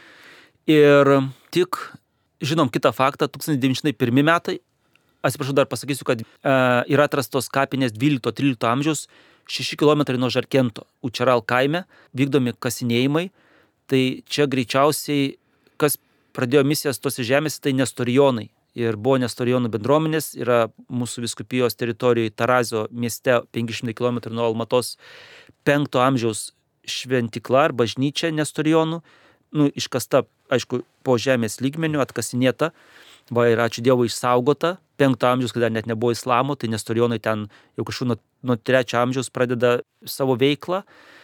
Ir tik, žinom kitą faktą, tūkstantis devyni šimtai pirmi metai, atsiprašau, dar pasakysiu, kad e, yra atrastos kapinės dvylikto trylikto amžiaus, šeši kilometrai nuo Žarkento, Učeral kaime, vykdomi kasinėjimai. Tai čia greičiausiai, kas pradėjo misijas tose žemėse, tai nestorijonai. Ir buvo nestorijonų bendruomenės, yra mūsų vyskupijos teritorijoje Tarazio mieste penki šimtai kilometrų nuo Almatos penkto amžiaus šventikla ar bažnyčia nestorijonų, nu, iškasta, aišku, po žemės lygmeniu, atkasinėta, va ir ačiū Dievui išsaugota, penkto amžiaus, kai dar net nebuvo islamo, tai nestorijonai ten jau kažkur nuo, nuo trečio amžiaus pradeda savo veiklą,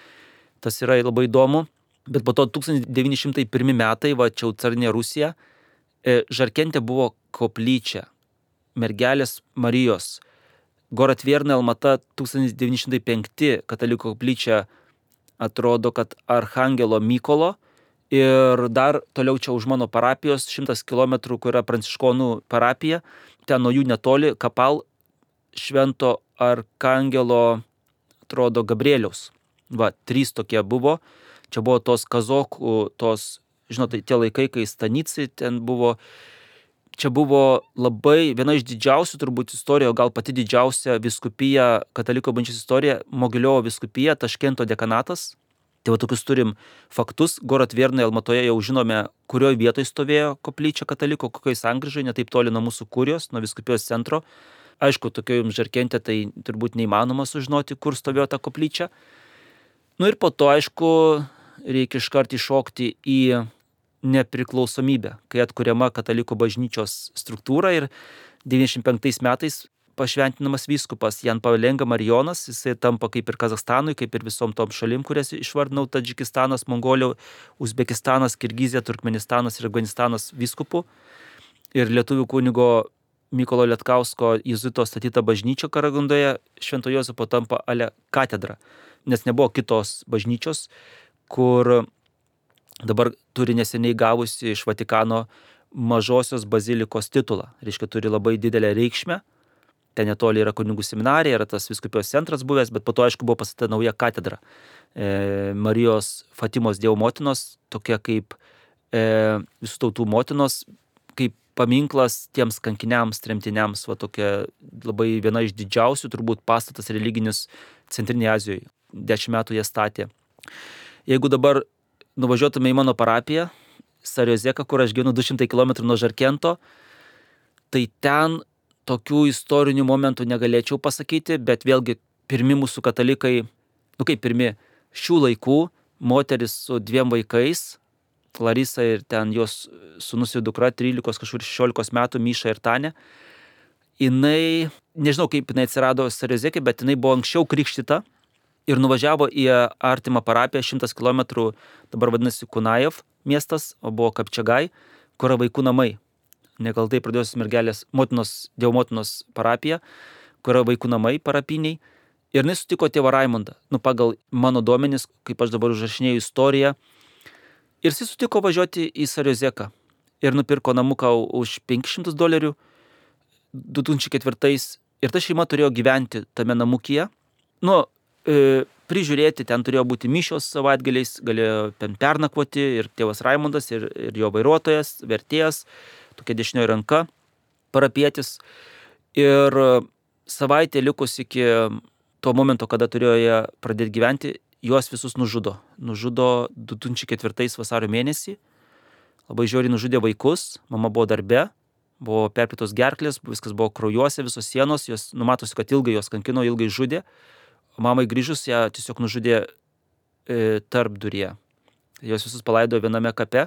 tas yra labai įdomu, bet po to tūkstantis devyni šimtai pirmi metai, va čia jau carinė Rusija, Žarkente buvo koplyčia mergelės Marijos. Goratvierna Almata tūkstantis devyni šimtai penkti katalikų koplyčia atrodo, kad Archangelo Mykolo ir dar toliau čia už mano parapijos šimtas kilometrų, kur yra pranciškonų parapija, ten nuo jų netoli kapal švento Arkangelo, atrodo, Gabrieliaus. Va, trys tokie buvo. Čia buvo tos kazokų, tos, žinote, tie laikai, kai Stanicai ten buvo. Čia buvo labai viena iš didžiausių turbūt istorijoje, gal pati didžiausia vyskupija, kataliko bažnyčios istorija, Mogiliovo vyskupija, Taškento dekanatas. Tai va tokius turim faktus. Goratviernoje Almatoje jau žinome, kurioje vietoje stovėjo koplyčia kataliko, kokioj sankryžoje, ne taip toli nuo mūsų kurijos, nuo vyskupijos centro. Aišku, tokioje Žarkente tai turbūt neįmanoma sužinoti, kur stovėjo ta koplyčia. Nu ir po to, aišku, reikia iškart iššokti į nepriklausomybę, kai atkuriama katalikų bažnyčios struktūra ir devyniasdešimt penktais metais pašventinamas vyskupas Jan Pavelenga Marijonas, jisai tampa kaip ir Kazachstanui, kaip ir visom tom šalim, kurias išvardinau, Tadžikistanas, Mongolija, Uzbekistanas, Kirgizija, Turkmenistanas ir Afganistanas vyskupu. Ir lietuvių kunigo Mykolo Lietkausko jėzuito statyta bažnyčia Karagundoje Švento Juozapo tampa ale katedra, nes nebuvo kitos bažnyčios, kur dabar turi neseniai gavusi iš Vatikano mažosios bazilikos titulą. Reiškia, turi labai didelę reikšmę. Ten netoli yra kunigų seminarija, yra tas vyskupijos centras buvęs, bet po to, aišku, buvo pastatyta nauja katedra. E, Marijos Fatimos Dievo motinos, tokia kaip e, visų tautų motinos, kaip paminklas tiems kankiniams, tremtiniams, va tokia labai viena iš didžiausių turbūt pastatas religinis Centrinėje Azijoje. Dešimt metų jie statė. Jeigu dabar nuvažiuotume į mano parapiją, Sariozeką, kur aš gyvenu du šimtai kilometrų nuo Žarkento, tai ten tokių istorinių momentų negalėčiau pasakyti, bet vėlgi pirmi mūsų katalikai, nu kaip pirmi, šių laikų, moteris su dviem vaikais, Larisa ir ten jos sūnus ir dukra, trylikos, kažkur šešiolikos metų, Myša ir Tanė, jinai, nežinau kaip jinai atsirado Sariozekai, bet jinai buvo anksčiau krikštyta ir nuvažiavo į artimą parapiją, šimtas kilometrų, dabar vadinasi Kunajev miestas, o buvo Kapčiagai, kur yra vaikų namai. Nekaltai pradėjusios mergelės motinos, Dievo motinos parapija, kur yra vaikų namai parapiniai. Ir jinai sutiko tėvą Raimondą, nu pagal mano duomenis, kaip aš dabar užrašinėjau istoriją. Ir jis sutiko važiuoti į Sariozeką ir nupirko namuką už penkis šimtus dolerių du tūkstančiai ketvirtais. Ir ta šeima turėjo gyventi tame namukyje. Nu, e, prižiūrėti, ten turėjo būti mišios savaitgaliais, galėjo ten pernakvoti ir tėvas Raimondas, ir, ir jo vairuotojas, vertėjas, tokia dešinioji ranka, parapietis. Ir savaitė likus iki to momento, kada turėjo jie pradėti gyventi, juos visus nužudo. Nužudo du tūkstančiai ketvirtais vasario mėnesį. Labai žiauriai nužudė vaikus, mama buvo darbe, buvo perpėtos gerklės, viskas buvo kraujuose, visos sienos, jos numatosi, kad ilgai jos kankino, ilgai žudė. Mamai grįžus ją tiesiog nužudė e, tarpduryje. Jos visus palaidojo viename kape.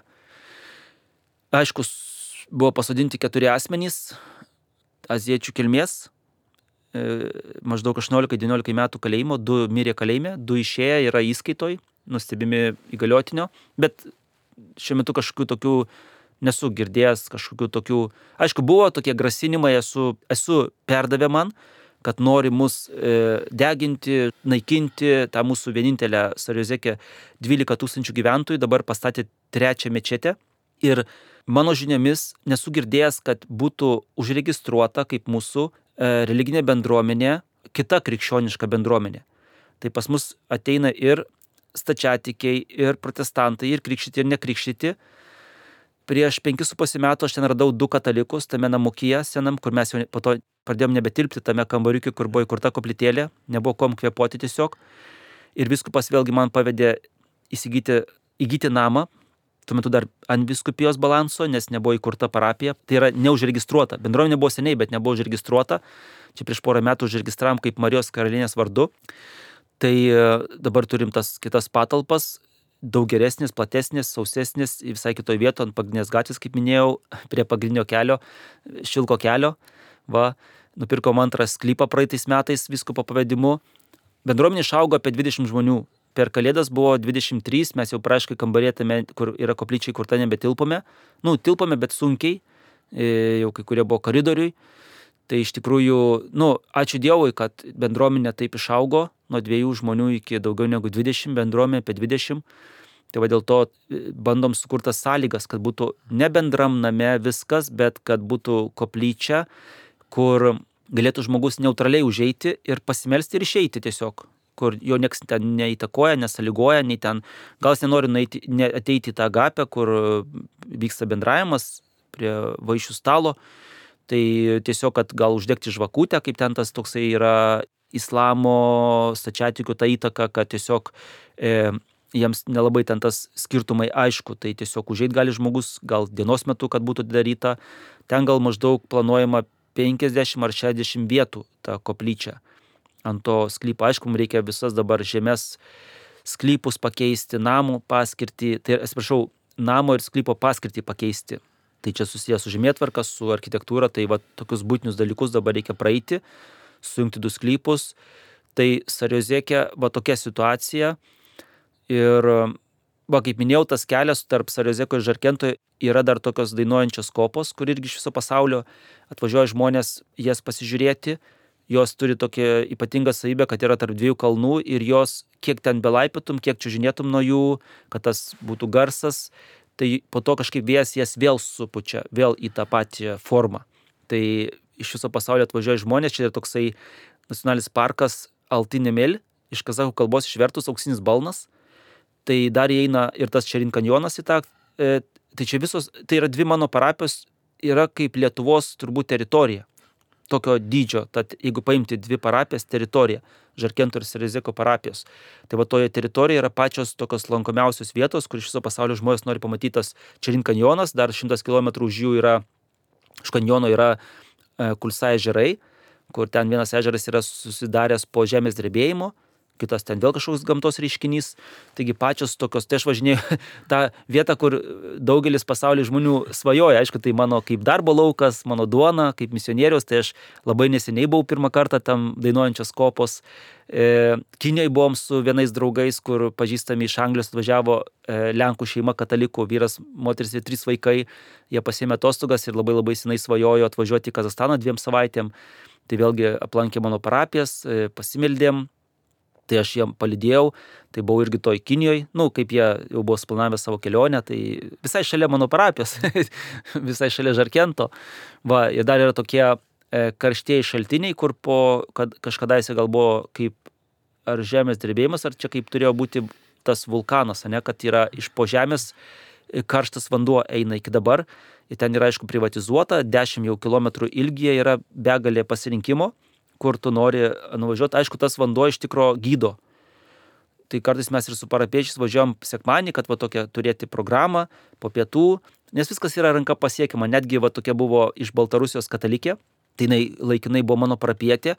Aišku, buvo pasodinti keturi asmenys azijiečių kilmės. maždaug aštuoniolika devyniolika metų kalėjimo, du mirė kalėjime, du išėję yra įskaitoj, nustebimi įgaliotinio, bet šiuo metu kažkokių tokių nesu girdėjęs, kažkokių tokių, aišku, buvo tokie grasinimai, esu, esu perdavę man, kad nori mus e, deginti, naikinti, tą mūsų vienintelę Sariozekę dvylika tūkstančių gyventojų, dabar pastatė trečią mečetę ir mano žiniomis nesu girdėjęs, kad būtų užregistruota kaip mūsų e, religinė bendruomenė, kita krikščioniška bendruomenė. Tai pas mus ateina ir stačiatikiai, ir protestantai, ir krikštyti, ir nekrikštyti. Prieš penkis su pusę metų aš ten radau du katalikus tame namukyje senam, kur mes jau po to pradėjom nebetilpti tame kambariuke, kur buvo įkurta koplytėlė, nebuvo kom kvėpuoti tiesiog. Ir vyskupas vėlgi man pavedė įsigyti, įgyti namą, tuo metu dar ant vyskupijos balanso, nes nebuvo įkurta parapija. Tai yra neužregistruota. Bendruomenė buvo seniai, bet nebuvo užregistruota. Čia prieš porą metų užregistravom kaip Marijos karalienės vardu. Tai dabar turim tas kitas patalpas, daug geresnis, platesnis, sausesnis, visai kitoj vietoje, ant pagrindinės gatvės, kaip minėjau, prie pagrindinio kelio, Šilko kelio. Va, nupirkom antrą sklypą praeitais metais vyskupo pavedimu. Bendruomenė išaugo apie dvidešimt žmonių. Per kalėdas buvo dvidešimt trys, mes jau praškai kambarėtame, kur yra koplyčiai, kur ten nebetilpome. Nu, tilpome, bet sunkiai, jau kai kurie buvo koridoriui. Tai iš tikrųjų, nu, ačiū Dievui, kad bendruomenė taip išaugo, nuo dviejų žmonių iki daugiau negu dvidešimt, bendruomenė apie dvidešimt. Tai va dėl to bandom sukurtas sąlygas, kad būtų ne bendram name viskas, bet kad būtų koplyčia, kur galėtų žmogus neutraliai užeiti ir pasimelsti ir išeiti tiesiog, kur jo nieks ten neįtakoja, nesąlygoja, nei ten, gal jis nenori nueiti, ne, ateiti į tą agapę, kur vyksta bendravimas prie vaišių stalo, tai tiesiog, kad gal uždegti žvakutę, kaip ten tas toksai yra islamo stačiatikių ta įtaka, kad tiesiog e, jiems nelabai ten tas skirtumai aišku, tai tiesiog užeit gali žmogus, gal dienos metu, kad būtų daryta, ten gal maždaug planuojama penkiasdešimt ar šešiasdešimt vietų tą koplyčią ant to sklypo. Aišku, mums reikia visas dabar žemės sklypus pakeisti, namų paskirtį, tai atsiprašau, namo ir sklypo paskirtį pakeisti. Tai čia susijęs su žemėtvarka, su architektūra, tai va tokius būtinius dalykus dabar reikia praeiti, sujungti du sklypus. Tai Sariozekė, va tokia situacija. Ir, va, kaip minėjau, tas kelias tarp Sariozeko ir Žarkento yra dar tokios dainuojančios kopos, kur irgi iš viso pasaulio atvažiuoja žmonės jas pasižiūrėti. Jos turi tokią ypatingą savybę, kad yra tarp dviejų kalnų ir jos, kiek ten belaipitum, kiek čiužinėtum nuo jų, kad tas būtų garsas, tai po to kažkaip vėjas jas vėl supučia, vėl į tą pačią formą. Tai iš viso pasaulio atvažiuoja žmonės, čia yra toksai nacionalinis parkas Altinėmėl, iš kazachų kalbos išvertus auksinis balnas. Tai dar įeina ir tas Čerin kanjonas į tą, e, tai čia visos, tai yra dvi mano parapijos, yra kaip Lietuvos turbūt teritorija, tokio dydžio, tad jeigu paimti dvi parapijas teritoriją, Žarkento ir Sariozeko parapijos, tai va toje teritorijoje yra pačios tokios lankomiausios vietos, kur iš viso pasaulio žmonės nori pamatyti tas Čerin kanjonas, dar šimtas kilometrų už jų yra, iš kanjono yra e, Kulsa ežerai, kur ten vienas ežeras yra susidaręs po žemės drebėjimo, kitas ten vėl kažkoks gamtos reiškinys. Taigi pačios tokios, tai aš važinėjau tą vietą, kur daugelis pasaulio žmonių svajoja. Aišku, tai mano kaip darbo laukas, mano duona, kaip misionieriaus, tai aš labai neseniai buvau pirmą kartą tam dainuojančios kopos. E, Kinijoj buvom su vienais draugais, kur pažįstami iš Anglijos atvažiavo e, Lenkų šeima katalikų, vyras, moteris ir trys vaikai. Jie pasiėmė atostogas ir labai labai senai svajojo atvažiuoti į Kazachstaną dviem savaitėm. Tai vėlgi aplankė mano parapijas, e, pasimeldėm. Tai aš jiem palydėjau, tai buvau irgi toj Kinijoj, nu, kaip jie jau buvo suplanavę savo kelionę, tai visai šalia mano parapijos, visai šalia Žarkento. Va, ir dar yra tokie e, karštieji šaltiniai, kur po, kad kažkadaise gal buvo kaip ar žemės drebėjimas, ar čia kaip turėjo būti tas vulkanas, ne, kad yra iš po žemės karštas vanduo eina iki dabar. Ir ten yra, aišku, privatizuota, dešimt jau kilometrų ilgyje yra begalė pasirinkimo, kur tu nori nuvažiuoti. Aišku, tas vanduo iš tikro gydo. Tai kartais mes ir su parapiečiais važiuojam sekmadienį, kad va tokią turėti programą po pietų, nes viskas yra ranka pasiekiama. Netgi va tokia buvo iš Baltarusijos katalikė, tai jinai laikinai buvo mano parapietė,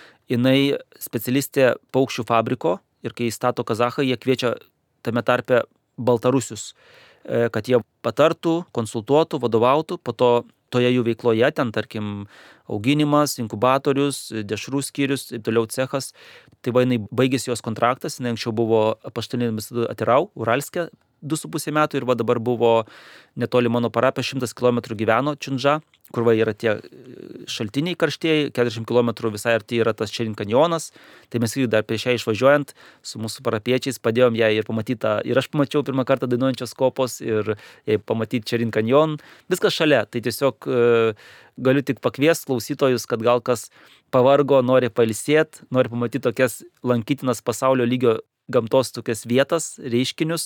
jinai specialistė paukščių fabriko ir kai stato kazachai, jie kviečia tame tarpe Baltarusius, kad jie patartų, konsultuotų, vadovautų, po to toje jų veikloje, ten tarkim auginimas, inkubatorius, dešrų skyrius, taip toliau cechas. Tai va, jinai baigėsi jos kontraktas, jinai anksčiau buvo apaštalinė ambasada Atirau, Uralske, du su pusė metų ir va dabar buvo netoli mano parapijos, šimtas kilometrų gyveno Čiundža, kur va yra tie šaltiniai karštieji, keturiasdešimt kilometrų visai arti yra tas Čerin kanjonas. Tai mes irgi dar prieš ją išvažiuojant su mūsų parapiečiais padėjom jai ir pamatytą, ir aš pamačiau pirmą kartą dainuojančios kopos ir jai pamatyti Čerin kanjon. Viskas šalia, tai tiesiog e, galiu tik pakviesti klausytojus, kad gal kas pavargo, nori pailsėti, nori pamatyti tokias lankytinas pasaulio lygio gamtos tokias vietas, reiškinius,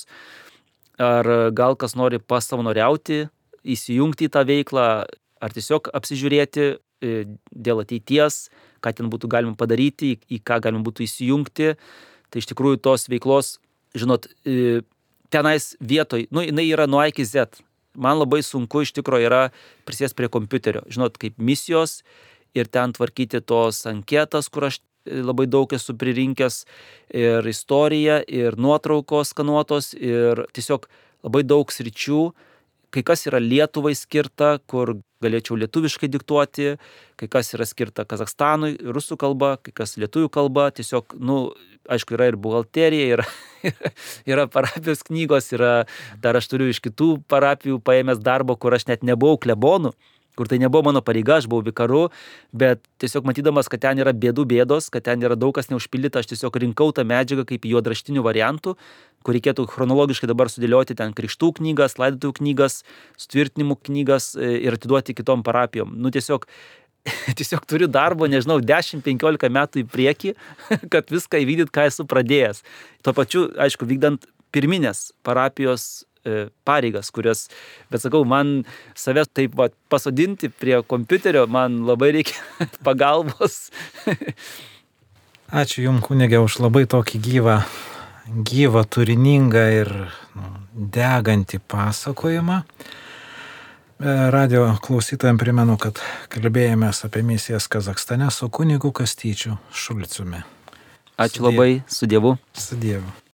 ar gal kas nori pasavanoriauti, įsijungti į tą veiklą, ar tiesiog apsižiūrėti dėl ateities, ką ten būtų galima padaryti, į ką galima būtų įsijungti. Tai iš tikrųjų tos veiklos, žinot, tenais vietoj, nu, jinai yra nuo A iki Z. Man labai sunku iš tikrųjų yra prisėsti prie kompiuterio, žinot, kaip misijos ir ten tvarkyti tos anketas, kur aš labai daug esu pririnkęs, ir istorija, ir nuotraukos skanuotos, ir tiesiog labai daug sričių. Kai kas yra Lietuvai skirta, kur galėčiau lietuviškai diktuoti, kai kas yra skirta Kazachstanui, rusų kalba, kai kas lietuvių kalba, tiesiog, nu, aišku, yra ir buhalterija, yra, yra parapijos knygos, yra, dar aš turiu iš kitų parapijų paėmęs darbo, kur aš net nebuvau klebonu, kur tai nebuvo mano pareiga, aš buvau vikaru, bet tiesiog matydamas, kad ten yra bėdų bėdos, kad ten yra daug kas neužpildyta, aš tiesiog rinkau tą medžiagą kaip juodraštinių variantų, kur reikėtų chronologiškai dabar sudėlioti ten krikštų knygas, laidotuvių knygas, sutvirtinimų knygas ir atiduoti kitom parapijom. Nu tiesiog, tiesiog turiu darbo, nežinau, dešimt penkiolika metų į priekį, kad viską įvykdyt, ką esu pradėjęs. Tuo pačiu, aišku, vykdant pirminės parapijos pareigas, kurias, bet sakau, man savęs taip va, pasodinti prie kompiuterio, man labai reikia pagalbos. Ačiū Jums, kunige, už labai tokį gyvą, gyvą, turiningą ir nu, degantį pasakojimą. Radio klausytojams primenu, kad kalbėjomės apie misijas Kazachstane su kunigu Kastyčiu Šulciumi. Ačiū labai, su Dievu. Su Dievu.